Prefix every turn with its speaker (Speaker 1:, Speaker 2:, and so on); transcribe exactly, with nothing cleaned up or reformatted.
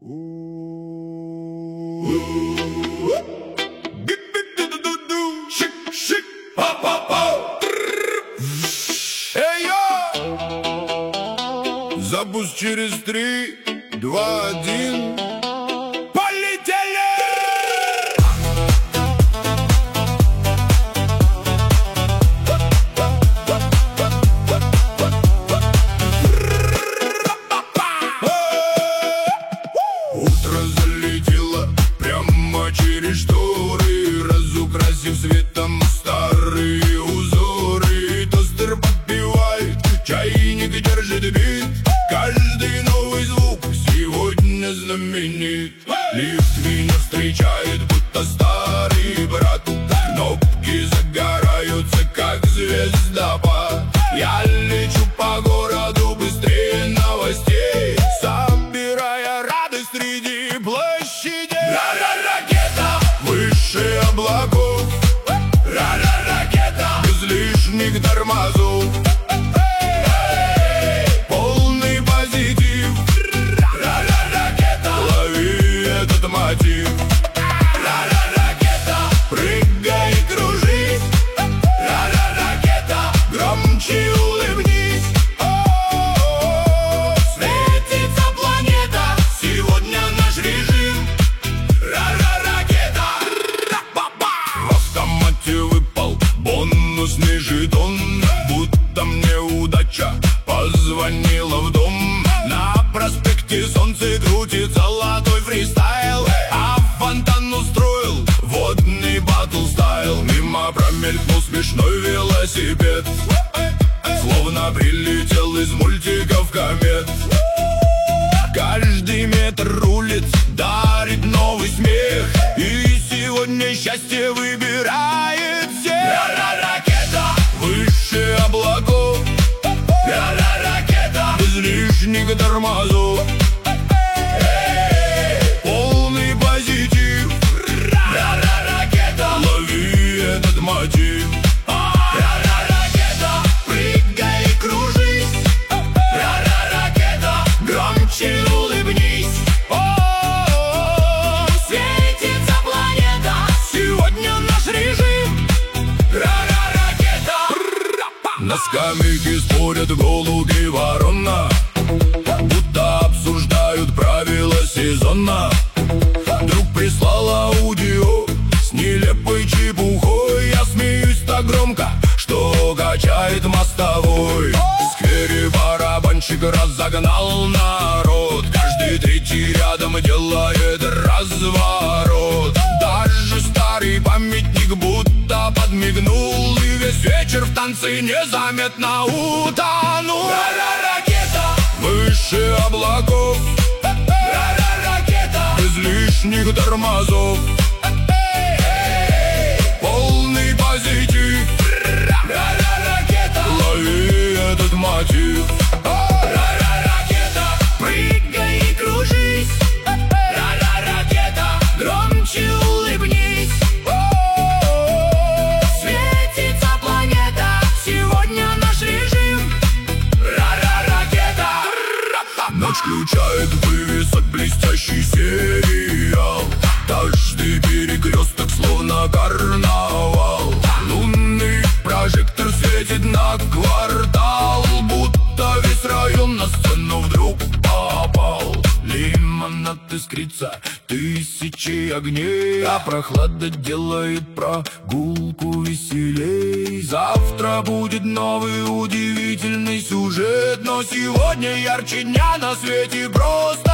Speaker 1: Эй, йо! Запуск через три, два, один. Полетели! Утро залетело прямо через шторы, разукрасив светом старые узоры. Тостер подпевает, чайник держит бит. Каждый новый звук сегодня знаменит. Лифт меня встречает, будто старый брат. Кнопки загораются, как звездопад. Я лечу по городу быстрее новостей, собирая радость среди площадей. Ра-ра-ракета выше облаков, ра-ра-ракета без лишних тормозов. Полный позитив, ра-ра-ракета, лови этот мотив. Ра-ра-ракета, прыгай и кружись, ра-ра-ракета, громче улыбнись. О-о-о, светится планета, сегодня наш режим. Ра-ра-ракета, в автомате выпал бонусный жетон, будто мне удача позвонила в дом. На проспекте Солнце крутит золотой фристайл, а фонтан устроил водный батл стайл. Мимо промелькнул смешной велосипед, словно прилетел из мультиков комет. Каждый метр улиц дарит новый смех, и сегодня счастье выбирает всех. Ра-ра-ракета выше облаков, ра-ра-ракета без лишних тормозов. Полный позитив, ра-ра-ракета, лови этот мотив. Ра-ра-ракета, прыгай и кружись, ра-ра-ракета, громче улыбнись. О-о-о, светится планета, сегодня наш режим. Ра-ра-ракета. На скамейке спорят голуби и ворона, будто обсуждают правила сезона. Друг прислал аудио с нелепой чепухой. Я смеюсь так громко, что качает мостовой. В сквере барабанщик разогнал народ, каждый третий рядом делает разворот. Даже старый памятник будто подмигнул, и весь вечер в танце незаметно утонул. Ра-ра-ракета выше облаков, ра-ра-ракета без лишних тормозов. Полный позитив, ра-ра-ракета, лови этот мотив. Ра-ра-ракета, прыгай и кружись, ра-ра-ракета, громче улыбнись. О-о-о, светится планета, сегодня наш режим. Ра-ра-ракета. Ночь включает вывесок блестящий сериал. Каждый перекресток словно карнавал. Лунный прожектор светит на квартал, будто весь район на сцену вдруг попал. Лимонад искрится тысячи огней, а прохлада делает прогулку веселей. Завтра будет новый удивительный сюжет, но сегодня ярче дня на свете просто